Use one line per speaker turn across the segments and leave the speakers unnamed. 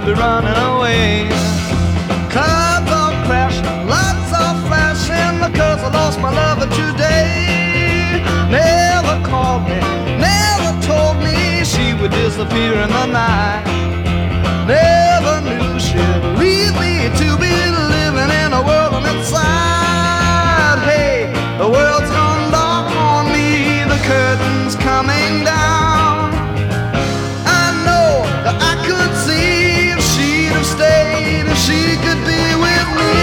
be running away. Clouds are crashing, lights are flashing, because I lost my lover today. Never called me, never told me she would disappear in the night. Never knew she'd leave me to be living in a world on its side. Hey, the world's gone dark on me, the curtain's coming down. I know that I could see if she'd have stayed, if she could be with me.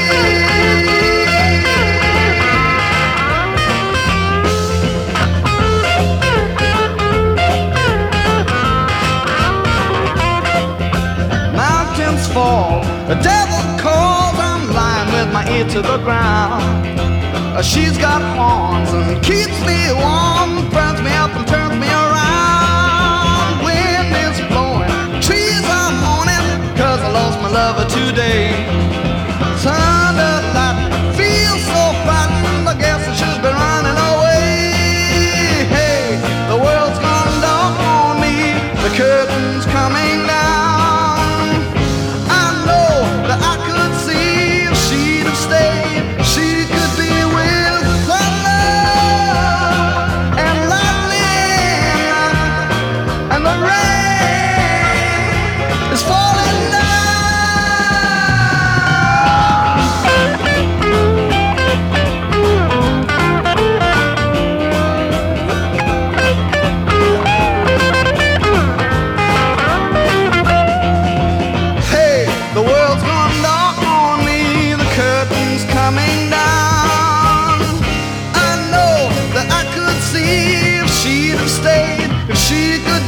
Mountains fall, the devil calls, I'm lying with my ear to the ground. She's got horns and keeps me warm, burns me up and turns me around. Wind is blowing, trees are moaning, cause I lost my lover today. Thunder lightning, feel so frightened, I guess I should be running away. Hey, the world's gone dark on me, the curtain's coming down. I know that I could see if she'd have stayed, she could be with thunder and lightning, and the rain is falling down. Hey, the world's gone dark on me, the curtain's coming down. I know that I could see if she'd have stayed, if she could